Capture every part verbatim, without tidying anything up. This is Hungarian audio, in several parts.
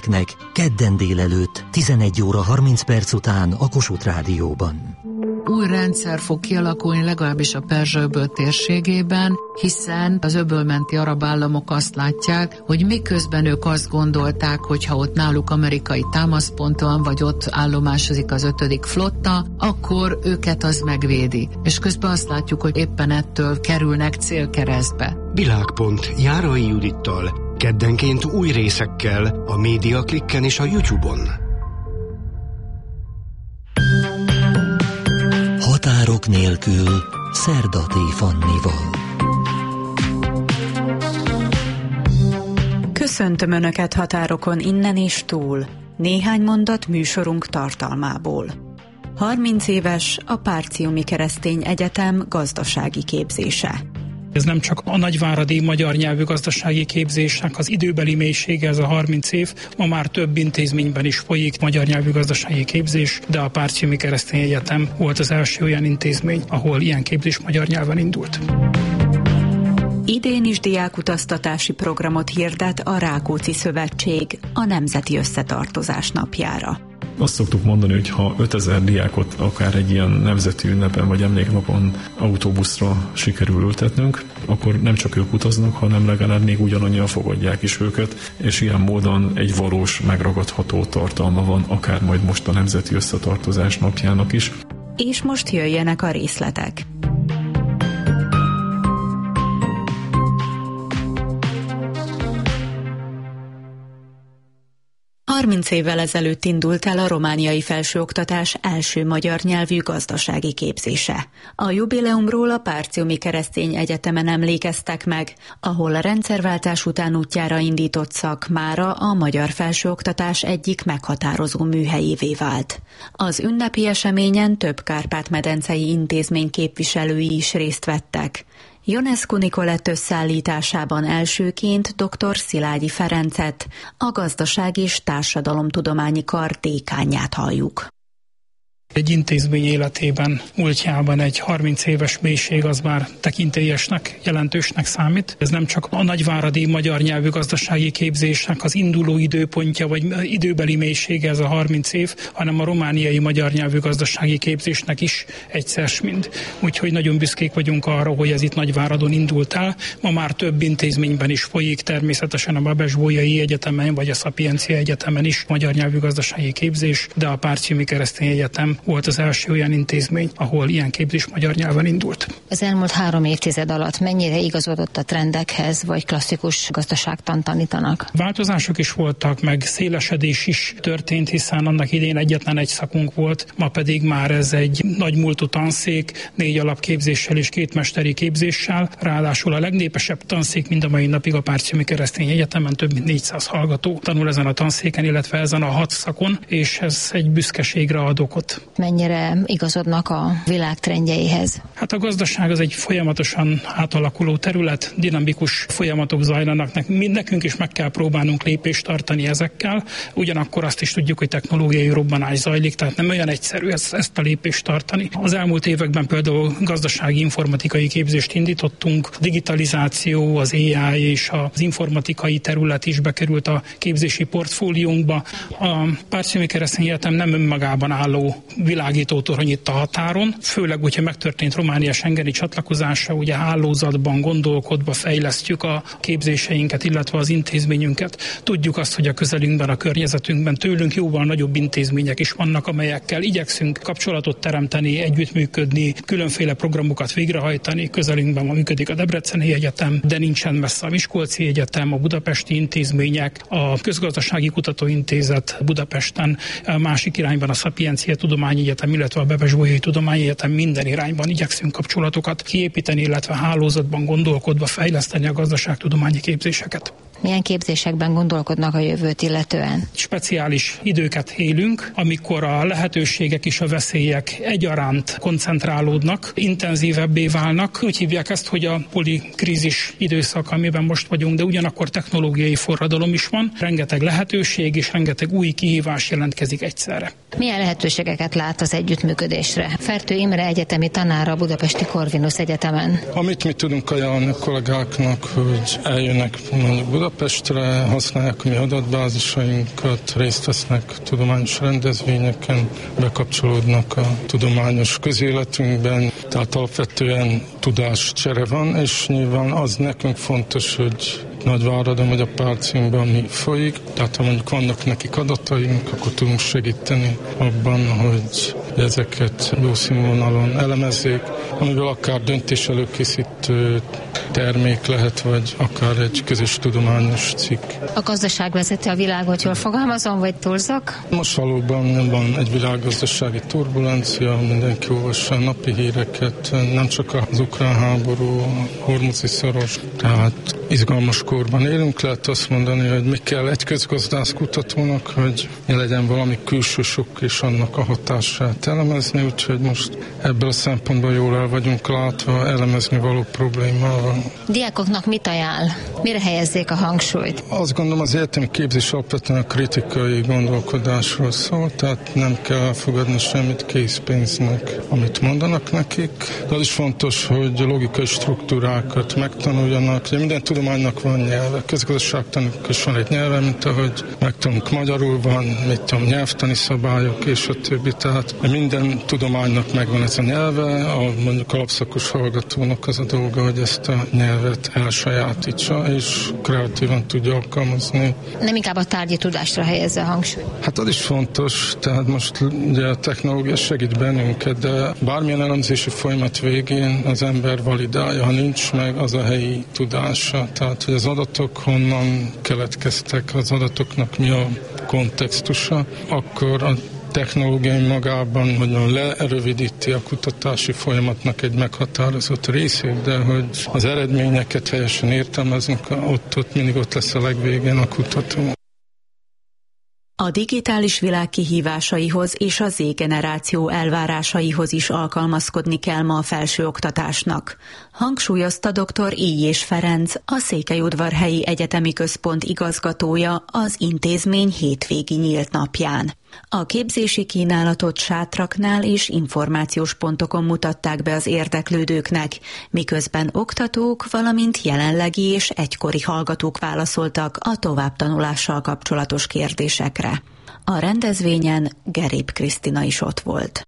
gyerekeknek kedden délelőtt tizenegy óra harminc perc után a Kossuth Rádióban. Új rendszer fog kialakulni legalábbis a Perzsa-öböl térségében, hiszen az öbölmenti arab államok azt látják, hogy miközben ők azt gondolták, hogy ha ott náluk amerikai támaszpont van, vagy ott állomásozik az ötödik flotta, akkor őket az megvédi. És közben azt látjuk, hogy éppen ettől kerülnek célkeresztbe. Világpont Járai Judittal, keddenként új részekkel a Média Klikken és a YouTube-on. Határok nélkül Szerda T. Fannival. Köszöntöm Önöket határokon innen és túl. Néhány mondat műsorunk tartalmából. harminc éves a Párciumi Keresztény Egyetem gazdasági képzése. Ez nem csak a nagyváradi magyar nyelvű gazdasági képzésnek az időbeli mélysége, ez a harminc év, ma már több intézményben is folyik magyar nyelvű gazdasági képzés, de a Párciumi Keresztény Egyetem volt az első olyan intézmény, ahol ilyen képzés magyar nyelven indult. Idén is diákutaztatási programot hirdet a Rákóczi Szövetség a Nemzeti Összetartozás napjára. Azt szoktuk mondani, hogy ha ötezer diákot akár egy ilyen nemzeti ünnepen vagy emléknapon autóbuszra sikerül ültetnünk, akkor nem csak ők utaznak, hanem legalább még ugyanannyian fogadják is őket, és ilyen módon egy valós, megragadható tartalma van, akár majd most a Nemzeti Összetartozás napjának is. És most jöjjenek a részletek. harminc évvel ezelőtt indult el a romániai felsőoktatás első magyar nyelvű gazdasági képzése. A jubileumról a Párciumi Keresztény Egyetemen emlékeztek meg, ahol a rendszerváltás után útjára indított szak mára a magyar felsőoktatás egyik meghatározó műhelyévé vált. Az ünnepi eseményen több kárpát-medencei intézmény képviselői is részt vettek. Ionescu Nikolett összeállításában elsőként dr. Szilágyi Ferencet, a Gazdaság és Társadalomtudományi Kar dékánját halljuk. Egy intézmény életében, múltjában egy harminc éves mélység az már tekintélyesnek, jelentősnek számít. Ez nem csak a nagyváradi magyar nyelvű gazdasági képzésnek az induló időpontja, vagy időbeli mélysége ez a harminc év, hanem a romániai magyar nyelvű gazdasági képzésnek is egyszer mind. Úgyhogy nagyon büszkék vagyunk arra, hogy ez itt Nagyváradon indult el. Ma már több intézményben is folyik, természetesen a Babes-Bolyai Egyetemen, vagy a Szapiencia Egyetemen is magyar nyelvű gazdasági képzés, de a Párciumi Keresztény Egyetem volt az első olyan intézmény, ahol ilyen képzés magyar nyelven indult. Az elmúlt három évtized alatt mennyire igazodott a trendekhez, vagy klasszikus gazdaságtant tanítanak? Változások is voltak, meg szélesedés is történt, hiszen annak idén egyetlen egy szakunk volt, ma pedig már ez egy nagy múltú tanszék, négy alapképzéssel és két mesteri képzéssel, ráadásul a legnépesebb tanszék mind a mai napig a Párciumi Keresztény Egyetemen, több mint négyszáz hallgató tanul ezen a tanszéken, illetve ezen a hat szakon, és ez egy büszkeségre ad okot. Mennyire igazodnak a világ trendjeihez? Hát a gazdaság az egy folyamatosan átalakuló terület, dinamikus folyamatok zajlanak. Nekünk is meg kell próbálnunk lépést tartani ezekkel, ugyanakkor azt is tudjuk, hogy technológiai robbanás zajlik, tehát nem olyan egyszerű ezt, ezt a lépést tartani. Az elmúlt években például gazdasági informatikai képzést indítottunk, digitalizáció, az á i és az informatikai terület is bekerült a képzési portfóliónkba. A Párciumi Keresztény Egyetem nem önmagában álló világítótorony itt a határon, főleg, hogyha megtörtént Románia schengeni csatlakozása, ugye hálózatban gondolkodva fejlesztjük a képzéseinket, illetve az intézményünket. Tudjuk azt, hogy a közelünkben, a környezetünkben tőlünk jóval nagyobb intézmények is vannak, amelyekkel igyekszünk kapcsolatot teremteni, együttműködni, különféle programokat végrehajtani. Közelünkben működik a Debreceni Egyetem, de nincsen messze a Miskolci Egyetem, a budapesti intézmények, a Közgazdasági Kutatóintézet Budapesten, a másik irányban a Szapiencia Tudományegyetem, illetve a Babes-Bolyai Tudományegyetem, minden irányban igyekszünk kapcsolatokat kiépíteni, illetve hálózatban gondolkodva fejleszteni a gazdaságtudományi képzéseket. Milyen képzésekben gondolkodnak a jövőt illetően? Speciális időket élünk, amikor a lehetőségek és a veszélyek egyaránt koncentrálódnak, intenzívebbé válnak. Úgy hívják ezt, hogy a polikrízis időszak, amiben most vagyunk, de ugyanakkor technológiai forradalom is van. Rengeteg lehetőség és rengeteg új kihívás jelentkezik egyszerre. Milyen lehetőségeket lát az együttműködésre? Fertő Imre egyetemi tanára a Budapesti Corvinus Egyetemen. Amit mi tudunk ajánlani a kollégáknak, hogy eljönnek mondjuk Budapestre használják a mi adatbázisainkat, részt vesznek tudományos rendezvényeken, bekapcsolódnak a tudományos közéletünkben, tehát alapvetően tudáscsere van, és nyilván az nekünk fontos, hogy Nagyváradon vagy a Párciumban mi folyik, tehát ha mondjuk vannak nekik adataink, akkor tudunk segíteni abban, hogy ezeket jó színvonalon elemezzék, amiből akár döntés előkészítő termék lehet, vagy akár egy közös tudományos cikk. A gazdaság vezeti a világot, jól fogalmazom, vagy túlzok? Most valóban van egy világgazdasági turbulencia, mindenki olvassa a napi híreket, nem csak az ukrán háború, a hormuzi szoros, tehát izgalmas korban élünk, lehet azt mondani, hogy mi kell egy közgazdász kutatónak, hogy legyen valami külső sok és annak a hatását elemezni, úgyhogy most ebből a szempontból jól el vagyunk látva, elemezni való problémával. Diákoknak mit ajánl? Mire helyezzék a hangsúlyt? Azt gondolom, az egyetemi képzés alapvetően a kritikai gondolkodásról szól, tehát nem kell elfogadni semmit készpénznek, amit mondanak nekik. De az is fontos, hogy logikai struktúrákat megtanuljanak. Ugye minden tudománynak van nyelve, közgazdaságtannak is van egy nyelve, mint ahogy megtanulunk magyarul van, mit tudom, nyelvtani szabályok és a többi. Tehát minden tudománynak megvan ez a nyelve, a mondjuk alapszakos hallgatónak az a dolga, hogy ezt a nyelvet elsajátítsa, és kreatívan tudja alkalmazni. Nem inkább a tárgyi tudásra helyezze a hangsúlyt? Hát az is fontos, tehát most ugye a technológia segít bennünket, de bármilyen elemzési folyamat végén az ember validálja, ha nincs meg az a helyi tudása. Tehát, hogy az adatok honnan keletkeztek, az adatoknak mi a kontextusa, akkor a technológia magában nagyon lerövidíti a kutatási folyamatnak egy meghatározott részét, de hogy az eredményeket helyesen értelmezünk, ott, ott mindig ott lesz a legvégén a kutató. A digitális világ kihívásaihoz és a Z-generáció elvárásaihoz is alkalmazkodni kell ma a felsőoktatásnak, hangsúlyozta dr. Illyés Ferenc, a Székelyudvarhelyi Egyetemi Központ igazgatója az intézmény hétvégi nyílt napján. A képzési kínálatot sátraknál és információs pontokon mutatták be az érdeklődőknek, miközben oktatók, valamint jelenlegi és egykori hallgatók válaszoltak a továbbtanulással kapcsolatos kérdésekre. A rendezvényen Gerép Krisztina is ott volt.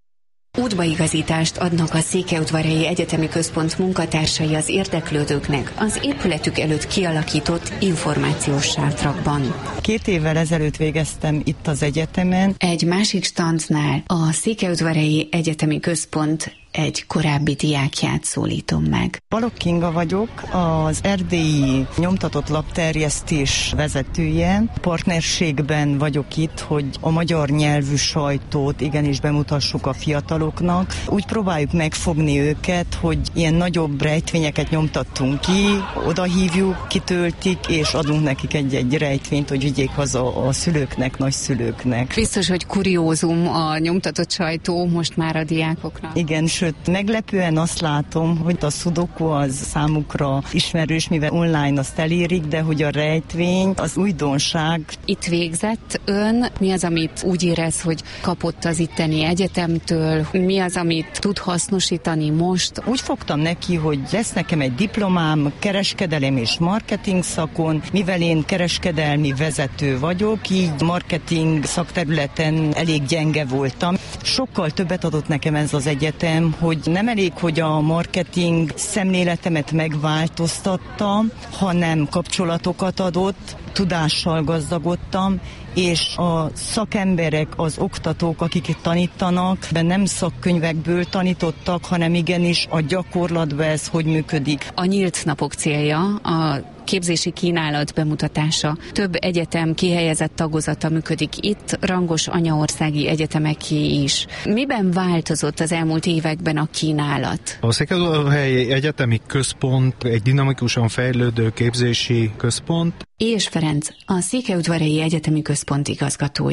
Útbaigazítást adnak a Székelyudvarhelyi Egyetemi Központ munkatársai az érdeklődőknek az épületük előtt kialakított információs sátrakban. Két évvel ezelőtt végeztem itt az egyetemen. Egy másik standnál a Székelyudvarhelyi Egyetemi Központ egy korábbi diákját szólítom meg. Balogh Kinga vagyok, az erdélyi nyomtatott lapterjesztés vezetője. Partnerségben vagyok itt, hogy a magyar nyelvű sajtót igenis bemutassuk a fiataloknak. Úgy próbáljuk megfogni őket, hogy ilyen nagyobb rejtvényeket nyomtattunk ki, oda hívjuk, kitöltik, és adunk nekik egy-egy rejtvényt, hogy vigyék haza a szülőknek, nagyszülőknek. Biztos, hogy kuriózum a nyomtatott sajtó most már a diákoknak. Igen, sőt, meglepően azt látom, hogy a szudoku az számukra ismerős, mivel online azt elérik, de hogy a rejtvény az újdonság. Itt végzett ön, mi az, amit úgy érez, hogy kapott az itteni egyetemtől, mi az, amit tud hasznosítani most? Úgy fogtam neki, hogy lesz nekem egy diplomám kereskedelem és marketing szakon, mivel én kereskedelmi vezető vagyok, így marketing szakterületen elég gyenge voltam. Sokkal többet adott nekem ez az egyetem, hogy nem elég, hogy a marketing szemléletemet megváltoztattam, hanem kapcsolatokat adott, tudással gazdagodtam, és a szakemberek, az oktatók, akik itt tanítanak, de nem szakkönyvekből tanítottak, hanem igenis a gyakorlatban ez hogy működik. A nyílt napok célja a képzési kínálat bemutatása. Több egyetem kihelyezett tagozata működik itt, rangos anyaországi egyetemeké is. Miben változott az elmúlt években a kínálat? A Székelyudvarhelyi Egyetemi Központ egy dinamikusan fejlődő képzési központ. Illyés Ferenc, a Székelyudvarhelyi Egyetemi Központ igazgatója.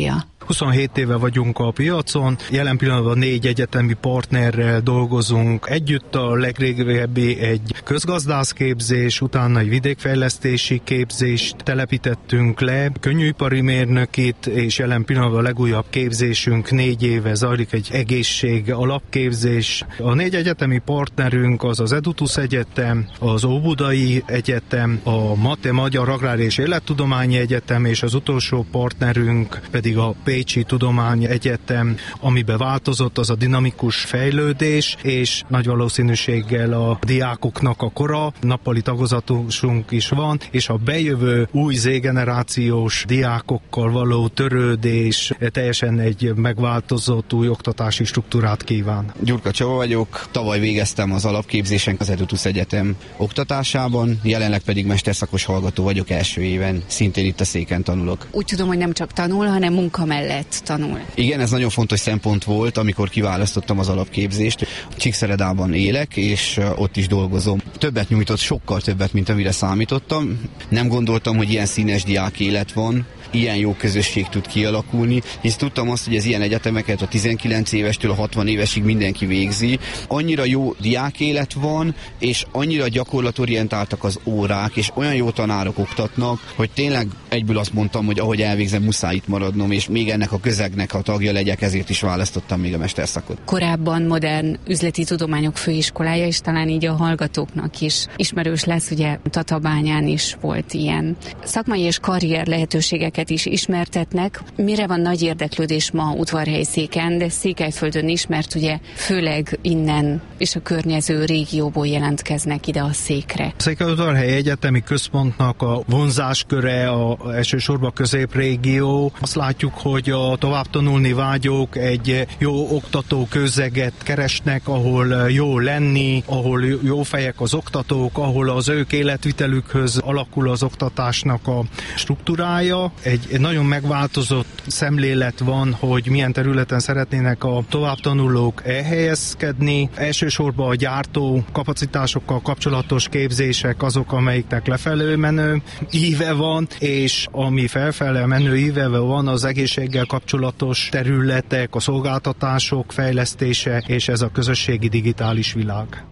huszonhét éve vagyunk a piacon, jelen pillanatban négy egyetemi partnerrel dolgozunk együtt, a legrégebbi egy közgazdászképzés, utána egy vidékfejlesztési képzést telepítettünk le, könnyűipari mérnökit, és jelen pillanatban a legújabb képzésünk négy éve zajlik, egy egészség alapképzés. A négy egyetemi partnerünk az az Edutus Egyetem, az Óbudai Egyetem, a MATE Magyar Agrár és Élettudományi Egyetem, és az utolsó partnerünk pedig a Pécsi Tudományi Egyetem. Amiben változott, az a dinamikus fejlődés, és nagy valószínűséggel a diákoknak a kora, nappali tagozatunk is van, és a bejövő új Z-generációs diákokkal való törődés teljesen egy megváltozott új oktatási struktúrát kíván. Gyurka Csaba vagyok, tavaly végeztem az alapképzésen az Edutus Egyetem oktatásában, jelenleg pedig mesterszakos hallgató vagyok első éven, szintén itt a széken tanulok. Úgy tudom, hogy nem csak tanul, hanem munka mellett tanul. Igen, ez nagyon fontos szempont volt, amikor kiválasztottam az alapképzést. Csíkszeredában élek, és ott is dolgozom. Többet nyújtott, sokkal többet, mint amire számítottam. Nem gondoltam, hogy ilyen színes diák élet van, ilyen jó közösség tud kialakulni, hisz tudtam azt, hogy az ilyen egyetemeket a tizenkilenc évestől a hatvan évesig mindenki végzi. Annyira jó diákélet van, és annyira gyakorlatorientáltak az órák, és olyan jó tanárok oktatnak, hogy tényleg egyből azt mondtam, hogy ahogy elvégzem, muszáj itt maradnom, és még ennek a közegnek a tagja legyek, ezért is választottam még a mesterszakot. Korábban modern üzleti tudományok főiskolája, és talán így a hallgatóknak is ismerős lesz, ugye Tatabányán is volt ilyen. Szakmai és karrier lehetőségeket is ismertetnek. Mire van nagy érdeklődés ma Udvarhelyszéken, de Székelyföldön is, mert ugye főleg innen és a környező régióból jelentkeznek ide a székre. Székelyudvarhelyi Egyetemi Központnak a vonzásköre a elsősorban középrégió. Azt látjuk, hogy a tovább tanulni vágyók egy jó oktató közeget keresnek, ahol jó lenni, ahol jó fejek az oktatók, ahol az ők életvitelükhöz alakul az oktatásnak a struktúrája. Egy nagyon megváltozott szemlélet van, hogy milyen területen szeretnének a továbbtanulók elhelyezkedni. Elsősorban a gyártó kapacitásokkal kapcsolatos képzések azok, amelyiknek lefelé menő íve van, és ami felfele menő íve van, az egészséggel kapcsolatos területek, a szolgáltatások fejlesztése, és ez a közösségi digitális világ.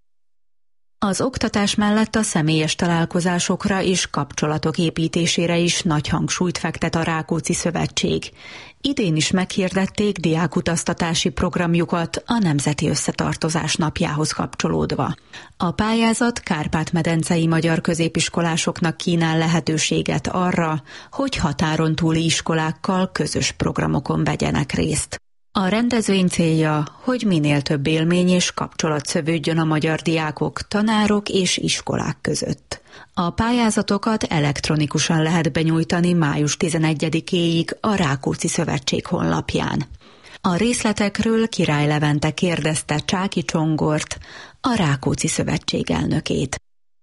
Az oktatás mellett a személyes találkozásokra és kapcsolatok építésére is nagy hangsúlyt fektet a Rákóczi Szövetség. Idén is meghirdették diákutaztatási programjukat a Nemzeti Összetartozás napjához kapcsolódva. A pályázat kárpát-medencei magyar középiskolásoknak kínál lehetőséget arra, hogy határon túli iskolákkal közös programokon vegyenek részt. A rendezvény célja, hogy minél több élmény és kapcsolat szövődjön a magyar diákok, tanárok és iskolák között. A pályázatokat elektronikusan lehet benyújtani május tizenegyedikéig a Rákóczi Szövetség honlapján. A részletekről Király Levente kérdezte Csáki Csongort, a Rákóczi Szövetség elnökét.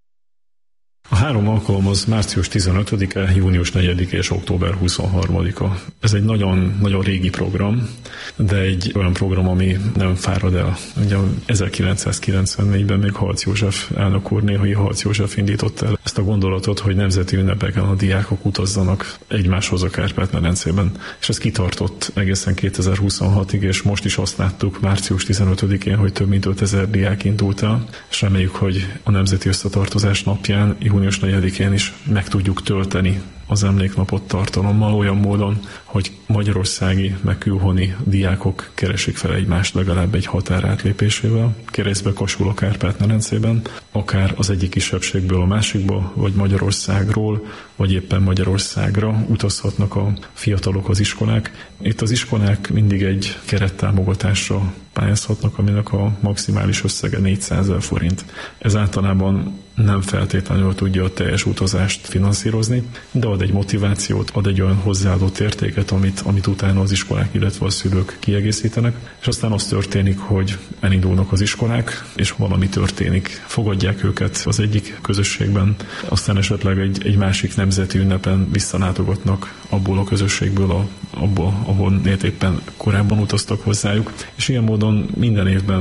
A három alkalom az március tizenötödike, június negyedike és október huszonharmadika. Ez egy nagyon, nagyon régi program, de egy olyan program, ami nem fárad el. Ugye ezerkilencszázkilencvennégyben még Halcs József elnök úr, néhai Halcs József indított el ezt a gondolatot, hogy nemzeti ünnepeken a diákok utazzanak egymáshoz a Kárpát-medencében. És ez kitartott egészen kétezer-huszonhatig, és most is azt láttuk március tizenötödikén, hogy több mint ötezer diák indult el, és reméljük, hogy a Nemzeti Összetartozás napján, június negyedikén is meg tudjuk tölteni az emléknapot tartalommal olyan módon, hogy magyarországi meg külhoni diákok keresik fel egymást legalább egy határátlépésével, keresztbe Kasul a Kárpát-medencében, akár az egyik kisebbségből a másikba, vagy Magyarországról, vagy éppen Magyarországra utazhatnak a fiatalok, az iskolák. Itt az iskolák mindig egy kerettámogatásra pályázhatnak, aminek a maximális összege négyszázezer forint. Ez általában nem feltétlenül tudja a teljes utazást finanszírozni, de ad egy motivációt, ad egy olyan hozzáadott értéket, amit, amit utána az iskolák, illetve a szülők kiegészítenek, és aztán az történik, hogy elindulnak az iskolák, és valami történik. Fogadják őket az egyik közösségben, aztán esetleg egy, egy másik nemzeti ünnepen visszalátogatnak abból a közösségből, a, abból, ahol éppen korábban utaztak hozzájuk, és ilyen módon minden évben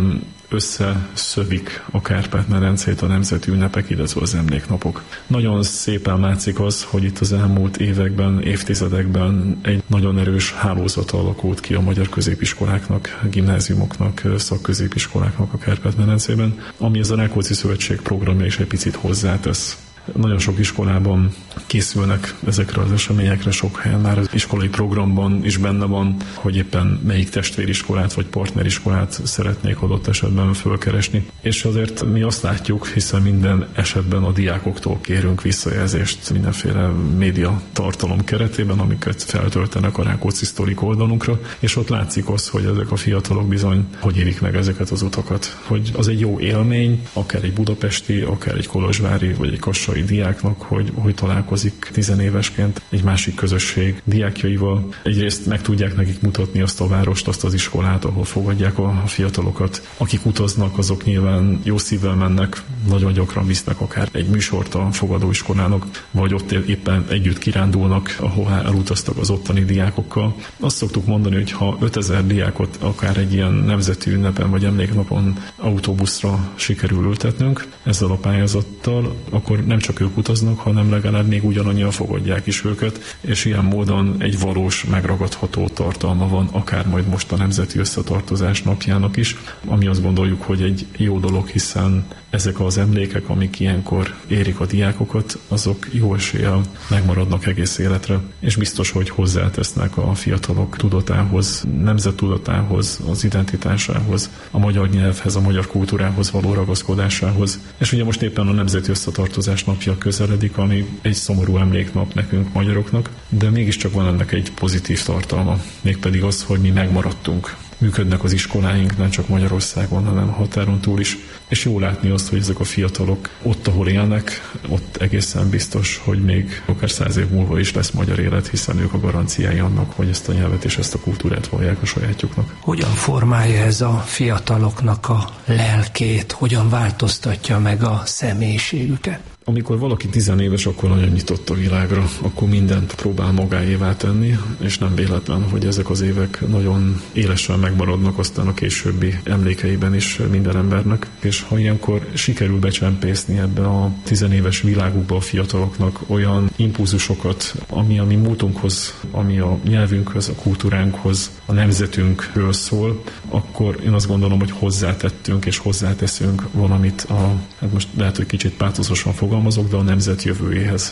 összeszövik a Kárpát-medencét a nemzeti ünnepek, illetve az emléknapok. Nagyon szépen látszik az, hogy itt az elmúlt években, évtizedekben egy nagyon erős hálózat alakult ki a magyar középiskoláknak, gimnáziumoknak, szakközépiskoláknak a Kárpát-medencében, ami az a Rákóczi Szövetség programja is egy picit hozzátesz. Nagyon sok iskolában készülnek ezekre az eseményekre, sok helyen már az iskolai programban is benne van, hogy éppen melyik testvériskolát vagy partneriskolát szeretnék adott esetben fölkeresni. És azért mi azt látjuk, hiszen minden esetben a diákoktól kérünk visszajelzést mindenféle média tartalom keretében, amiket feltöltenek a Rákóczi Sztorik oldalunkra, és ott látszik az, hogy ezek a fiatalok bizony hogy élik meg ezeket az utakat. Hogy az egy jó élmény, akár egy budapesti, akár egy kolozsvári vagy egy kassai diáknak, hogy, hogy találkozik tizenévesként egy másik közösség diákjaival. Egyrészt meg tudják nekik mutatni azt a várost, azt az iskolát, ahol fogadják a fiatalokat. Akik utaznak, azok nyilván jó szívvel mennek, nagyon gyakran visznek akár egy műsort a fogadóiskolának, vagy ott éppen együtt kirándulnak, ahová elutaztak az ottani diákokkal. Azt szoktuk mondani, hogy ha ötezer diákot akár egy ilyen nemzeti ünnepen vagy emléknapon autóbuszra sikerül ültetnünk ezzel a pályázattal, akkor nem csak ők utaznak, hanem legalább még ugyanannyian fogadják is őket, és ilyen módon egy valós, megragadható tartalma van, akár majd most a Nemzeti Összetartozás napjának is, ami azt gondoljuk, hogy egy jó dolog, hiszen ezek az emlékek, amik ilyenkor érik a diákokat, azok jó eséllyel megmaradnak egész életre, és biztos, hogy hozzátesznek a fiatalok tudatához, nemzettudatához, az identitásához, a magyar nyelvhez, a magyar kultúrához való ragaszkodásához. És ugye most éppen a Nemzeti Összetartozás napja közeledik, ami egy szomorú emléknap nekünk magyaroknak, de mégiscsak van ennek egy pozitív tartalma, mégpedig az, hogy mi megmaradtunk. Működnek az iskoláink nem csak Magyarországon, hanem határon túl is, és jó látni azt, hogy ezek a fiatalok ott, ahol élnek, ott egészen biztos, hogy még akár száz év múlva is lesz magyar élet, hiszen ők a garanciái annak, hogy ezt a nyelvet és ezt a kultúrát vallják a sajátjuknak. Hogyan formálja ez a fiataloknak a lelkét, hogyan változtatja meg a személyiségüket? Amikor valaki tizenéves, akkor nagyon nyitott a világra, akkor mindent próbál magáévá tenni, és nem véletlen, hogy ezek az évek nagyon élesen megmaradnak aztán a későbbi emlékeiben is minden embernek. És ha ilyenkor sikerül becsempészni ebbe a tizenéves világukba a fiataloknak olyan impulzusokat, ami a mi múltunkhoz, ami a nyelvünkhöz, a kultúránkhoz, a nemzetünkről szól, akkor én azt gondolom, hogy hozzátettünk és hozzáteszünk valamit a, hát most lehet, hogy kicsit pátoszosan fogalmazok, de a nemzet jövőjéhez.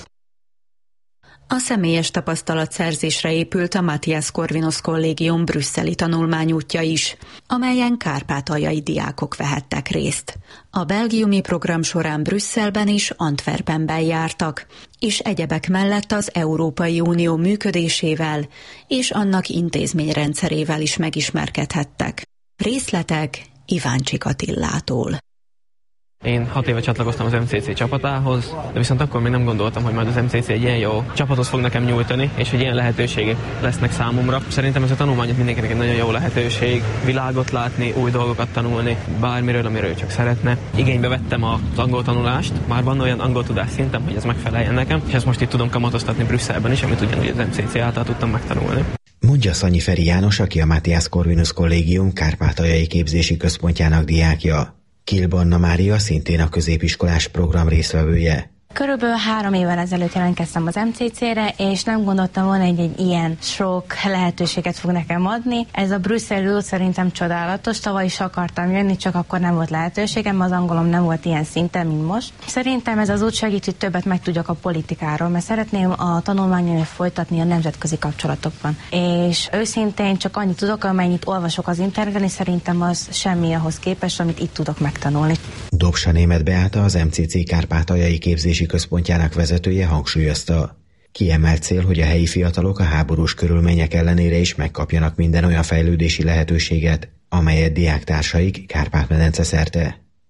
A személyes tapasztalatszerzésre épült a Matthias Corvinus Kollégium brüsszeli tanulmányútja is, amelyen kárpátaljai diákok vehettek részt. A belgiumi program során Brüsszelben és Antwerpenben jártak, és egyebek mellett az Európai Unió működésével és annak intézményrendszerével is megismerkedhettek. Részletek Iváncsik Attillától. Én hat éve csatlakoztam az em cé cé csapatához, de viszont akkor még nem gondoltam, hogy majd az em cé cé egy ilyen jó csapatot fog nekem nyújtani, és hogy ilyen lehetőségek lesznek számomra. Szerintem ez a tanulmány mindenkinek egy nagyon jó lehetőség, világot látni, új dolgokat tanulni, bármiről, amiről csak szeretne. Igénybe vettem az angol tanulást, már van olyan angol tudás szintem, hogy ez megfeleljen nekem, és ezt most itt tudom kamatoztatni Brüsszelben is, amit ugyanúgy az em cé cé által tudtam megtanulni. Mondja Szanyi Feri János, aki a Matthias Corvinus Kollégium kárpátaljai képzési központjának diákja. Kill Banna Mária szintén a középiskolás program résztvevője. Körülbelül három évvel ezelőtt jelentkeztem az em cé cére, és nem gondoltam volna, hogy egy ilyen sok lehetőséget fog nekem adni. Ez a brüsszeli út szerintem csodálatos, tavaly is akartam jönni, csak akkor nem volt lehetőségem, az angolom nem volt ilyen szinten, mint most. Szerintem ez az út segít, hogy többet megtudjak a politikáról, mert szeretném a tanulmányomat folytatni a nemzetközi kapcsolatokban. És őszintén csak annyit tudok, amennyit olvasok az interneten, és szerintem az semmi ahhoz képest, amit itt tudok megtanulni. Dobsa Németh Beáta, az em cé cé kárpátaljai képzési központjának vezetője hangsúlyozta. Kiemelt cél, hogy a helyi fiatalok a háborús körülmények ellenére is megkapjanak minden olyan fejlődési lehetőséget, amelyet diáktársaik Kárpát-medence szerte.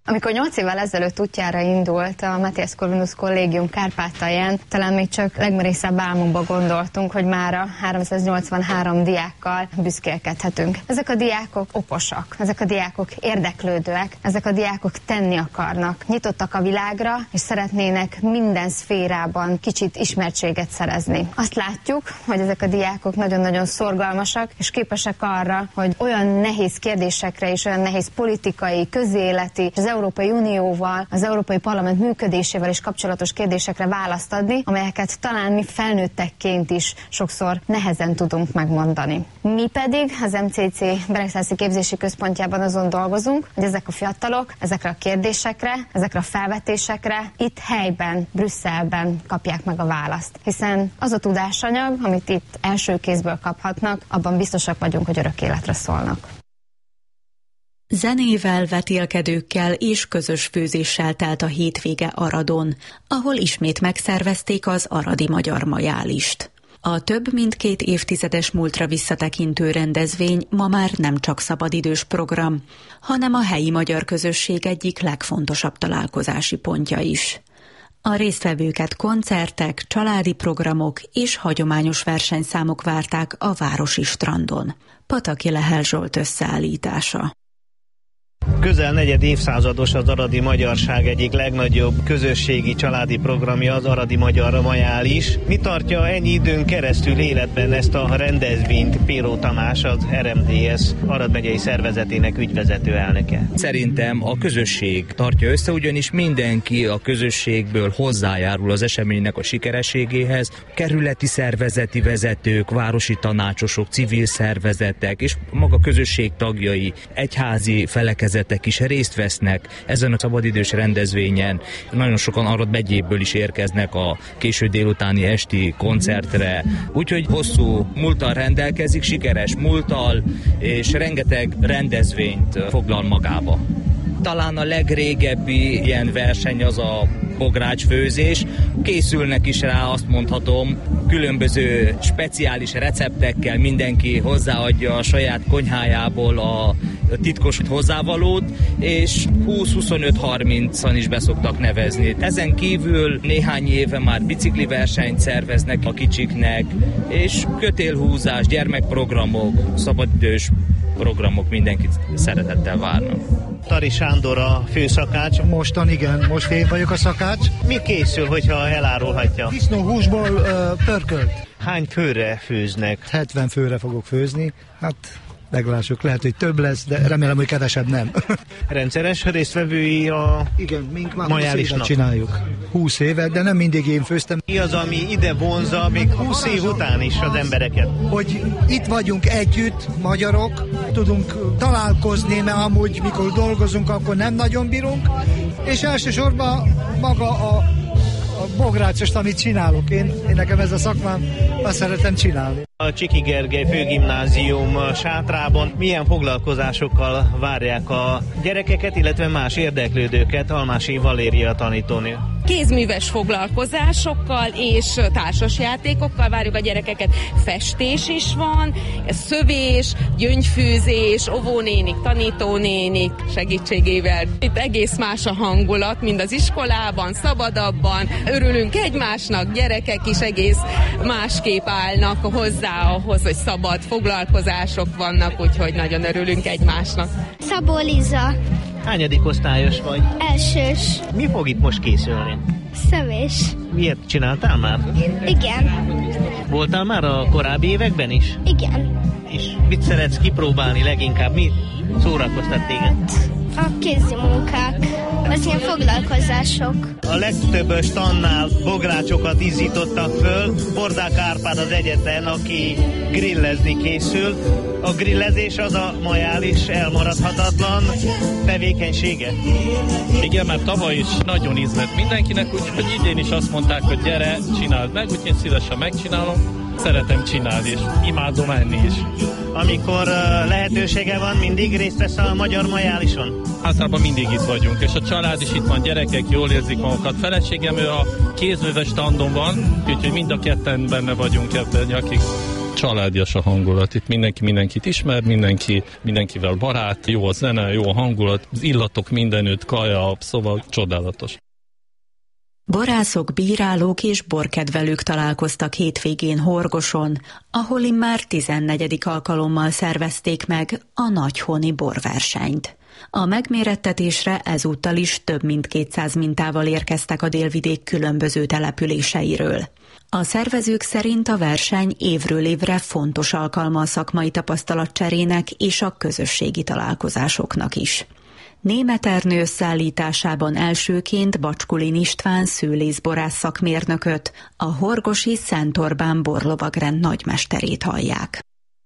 Amikor nyolc évvel ezelőtt útjára indult a Matthias Corvinus Kollégium Kárpátalján, talán még csak legmerészebb álmunkba gondoltunk, hogy mára háromszáznyolcvanhárom diákkal büszkélkedhetünk. Ezek a diákok okosak, ezek a diákok érdeklődőek, ezek a diákok tenni akarnak, nyitottak a világra, és szeretnének minden szférában kicsit ismertséget szerezni. Azt látjuk, hogy ezek a diákok nagyon-nagyon szorgalmasak, és képesek arra, hogy olyan nehéz kérdésekre és olyan nehéz politikai, közéleti, az Európai Unióval, az Európai Parlament működésével is kapcsolatos kérdésekre választ adni, amelyeket talán mi felnőttekként is sokszor nehezen tudunk megmondani. Mi pedig az em cé cé Beregszászi Képzési Központjában azon dolgozunk, hogy ezek a fiatalok ezekre a kérdésekre, ezekre a felvetésekre itt helyben, Brüsszelben kapják meg a választ. Hiszen az a tudásanyag, amit itt első kézből kaphatnak, abban biztosak vagyunk, hogy örök életre szólnak. Zenével, vetélkedőkkel és közös főzéssel telt a hétvége Aradon, ahol ismét megszervezték az aradi magyar majálist. A több mint két évtizedes múltra visszatekintő rendezvény ma már nem csak szabadidős program, hanem a helyi magyar közösség egyik legfontosabb találkozási pontja is. A résztvevőket koncertek, családi programok és hagyományos versenyszámok várták a városi strandon. Pataki Lehel Zsolt összeállítása. Közel negyed évszázados az aradi magyarság egyik legnagyobb közösségi családi programja, az aradi magyar majális. Mi tartja ennyi időn keresztül életben ezt a rendezvényt? Péró Tamás, az er em dé es Arad megyei szervezetének ügyvezető elnöke. Szerintem a közösség tartja össze, ugyanis mindenki a közösségből hozzájárul az eseménynek a sikerességéhez. Kerületi szervezeti vezetők, városi tanácsosok, civil szervezetek és maga közösség tagjai, egyházi felekezetek is részt vesznek ezen a szabadidős rendezvényen. Nagyon sokan Arad megyéből is érkeznek a késő délutáni esti koncertre. Úgyhogy hosszú múlttal rendelkezik, sikeres múlttal, és rengeteg rendezvényt foglal magába. Talán a legrégebbi ilyen verseny az a bográcsfőzés. Készülnek is rá, azt mondhatom, különböző speciális receptekkel, mindenki hozzáadja a saját konyhájából a titkos hozzávalót, és húsz-huszonöt-harmincan is beszoktak nevezni. Ezen kívül néhány éve már bicikli versenyt szerveznek a kicsiknek, és kötélhúzás, gyermekprogramok, szabadidős programok mindenkit szeretettel várnak. Tari Sándor a főszakács. Mostan igen, most én vagyok a szakács. Mi készül, hogyha elárulhatja? Disznóhúsból uh, pörkölt. Hány főre főznek? hetven főre fogok főzni. Hát meglássuk, lehet, hogy több lesz, de remélem, hogy kevesebb nem. Rendszeres résztvevői a igen, mink már húsz évet csináljuk. húsz évet, de nem mindig én főztem. Mi az, ami ide vonza még húsz év után is az embereket? Hogy itt vagyunk együtt, magyarok, tudunk találkozni, mert amúgy mikor dolgozunk, akkor nem nagyon bírunk, és elsősorban maga a a bográcsost, amit csinálok. Én, én nekem ez a szakmám, azt szeretem csinálni. A Csiki Gergely Főgimnázium sátrában milyen foglalkozásokkal várják a gyerekeket, illetve más érdeklődőket? Almási Valéria tanítónő. Kézműves foglalkozásokkal és társasjátékokkal várjuk a gyerekeket. Festés is van, szövés, gyöngyfűzés, óvónénik, tanítónénik segítségével. Itt egész más a hangulat, mind az iskolában, szabadabban. Örülünk egymásnak, gyerekek is egész másképp állnak hozzá ahhoz, hogy szabad foglalkozások vannak, úgyhogy nagyon örülünk egymásnak. Szabó Liza. Hányadik osztályos vagy? Elsős. Mi fog itt most készülni? Szövés. Miért csináltál már? Igen. Voltál már a korábbi években is? Igen. És mit szeretsz kipróbálni leginkább? Mi szórakoztat téged? A kézi munkák, az ilyen foglalkozások. A legtöbb stannál bográcsokat izzítottak föl. Bordák Árpád az egyetlen, aki grillezni készül. A grillezés az a majális elmaradhatatlan tevékenysége. Igen, mert tavaly is nagyon ízlett mindenkinek, úgyhogy idén is azt mondták, hogy gyere, csináld meg, úgyhogy én szívesen megcsinálom. Szeretem csinálni, és imádom enni is. Amikor uh, lehetősége van, mindig részt vesz a magyar majálison? Általában mindig itt vagyunk, és a család is itt van, gyerekek jól érzik magukat. Feleségem, ő a kézműves standon van, úgyhogy mind a ketten benne vagyunk ebben, akik Családias a hangulat, itt mindenki mindenkit ismer, mindenki mindenkivel barát, jó a zene, jó a hangulat, az illatok mindenütt, kaja, szóval csodálatos. Borászok, bírálók és borkedvelők találkoztak hétvégén Horgoson, ahol immár tizennegyedik alkalommal szervezték meg a nagyhoni borversenyt. A megmérettetésre ezúttal is több mint kétszáz mintával érkeztek a délvidék különböző településeiről. A szervezők szerint a verseny évről évre fontos alkalma a szakmai tapasztalatcserének és a közösségi találkozásoknak is. Németh Ernő összeállításában elsőként Bacskulin István szőlészborász szakmérnököt, a horgosi Szent Orbán borlovagrend nagymesterét hallják.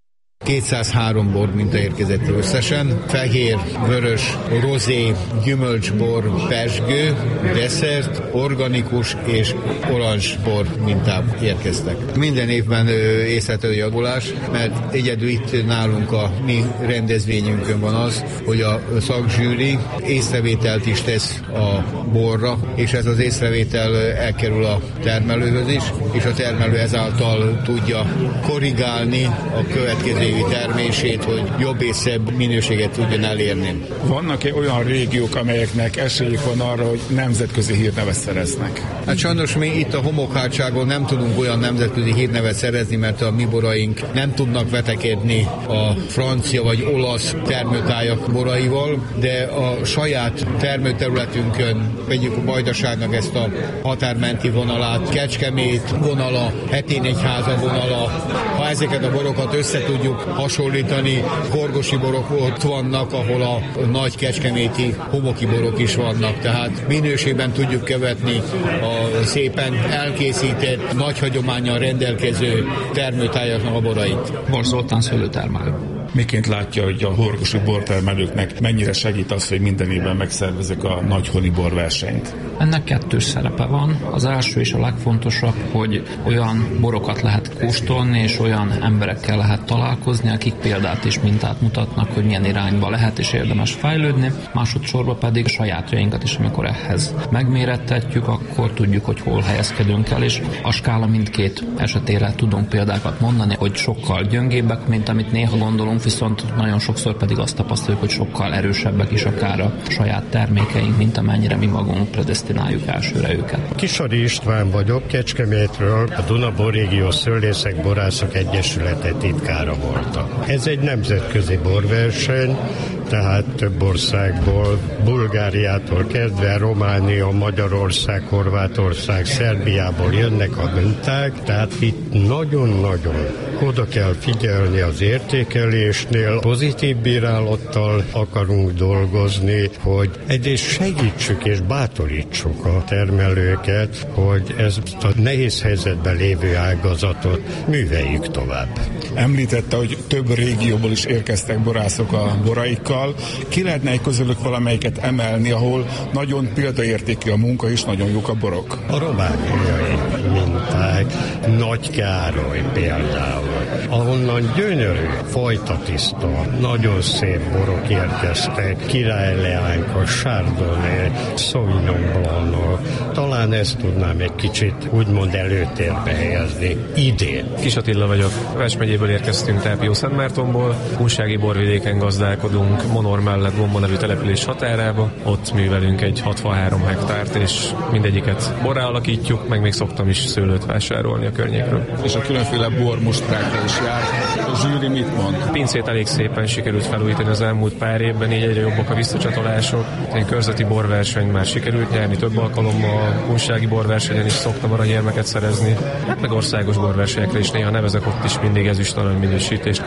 kétszázhárom bor minta érkezett összesen, fehér, vörös, rozé, gyümölcsbor, pezsgő, desszert, organikus és orancsbor mintában érkeztek. Minden évben észlelhető a javulás, mert egyedül itt nálunk a mi rendezvényünkön van az, hogy a szakzsűri észrevételt is tesz a borra, és ez az észrevétel elkerül a termelőhöz is, és a termelő ezáltal tudja korrigálni a következő termését, hogy jobb és szebb minőséget tudjon elérni. Vannak-e olyan régiók, amelyeknek esélyük van arra, hogy nemzetközi hírnevet szereznek? Hát sajnos mi itt a homokhátságon nem tudunk olyan nemzetközi hírnevet szerezni, mert a mi boraink nem tudnak vetekedni a francia vagy olasz termőtájak boraival, de a saját termőterületünkön, vegyük a Vajdaságnak ezt a határmenti vonalát, Kecskemét vonala, Hetényegyháza vonala, ha ezeket a borokat össze tudjuk hasonlítani, horgosi borok ott vannak, ahol a nagy kecskeméti homoki borok is vannak, tehát minőségben tudjuk követni a szépen elkészített, nagy hagyománnyal rendelkező termőtájaknak a borait. Bor Zoltán szőlőtermelő. Miként látja, hogy a horgosi bortermelőknek mennyire segít az, hogy minden évben megszervezik a nagyhoni borversenyt? Ennek kettős szerepe van. Az első és a legfontosabb, hogy olyan borokat lehet kóstolni, és olyan emberekkel lehet találkozni, akik példát és mintát mutatnak, hogy milyen irányba lehet és érdemes fejlődni. Másodszorban pedig a sajátjainkat is, amikor ehhez megmérettetjük, akkor tudjuk, hogy hol helyezkedünk el, és a skála mindkét esetére tudunk példákat mondani, hogy sokkal gyöngébbek, mint amit néha gondolunk, viszont nagyon sokszor pedig azt tapasztaljuk, hogy sokkal erősebbek is akár a saját termékeink, mint amennyire mi magunk predesztináljuk elsőre őket. Kisari István vagyok, Kecskemétről, a Duna Borrégió Szőlészek Borászok Egyesülete titkára voltam. Ez egy nemzetközi borverseny, tehát több országból, Bulgáriától kezdve Románia, Magyarország, Horvátország, Szerbiából jönnek a minták, tehát itt nagyon-nagyon oda kell figyelni az értékelésnél, pozitív bírálattal akarunk dolgozni, hogy egyrészt segítsük és bátorítsuk a termelőket, hogy ezt a nehéz helyzetben lévő ágazatot műveljük tovább. Említette, hogy több régióból is érkeztek borászok a boraikkal. Ki lehetne egy közülük valamelyiket emelni, ahol nagyon példaértékű a munka és nagyon jók a borok? A romániai minták, Nagy Károly például, ahonnan gyönyörű, fajtatiszta, nagyon szép borok érkeztek, Királyleánka, Chardonnay, Sauvignon Blanc, talán ezt tudnám egy kicsit úgymond előtérbe helyezni idén. Kis Attila vagyok, Pest megyéből érkeztünk Teápió-Szentmártonból, kunsági borvidéken gazdálkodunk, Monor mellett Gomba nevű település határába, ott művelünk egy hatvanhárom hektárt, és mindegyiket borrá alakítjuk, meg még szoktam is szőlőt vásárolni a környékről. És a különféle bormustrákra is jár. A zsűri mit mond? A pincét elég szépen sikerült felújítani az elmúlt pár évben, így egyre jobbak a visszacsatolások. Egy körzeti borversenyt már sikerült nyerni több alkalommal, a kunsági borversenyen is szoktam aranyérmeket szerezni. Hát meg országos borversenyekre is néha nevezek, ott is mindig ezüst arany minősítést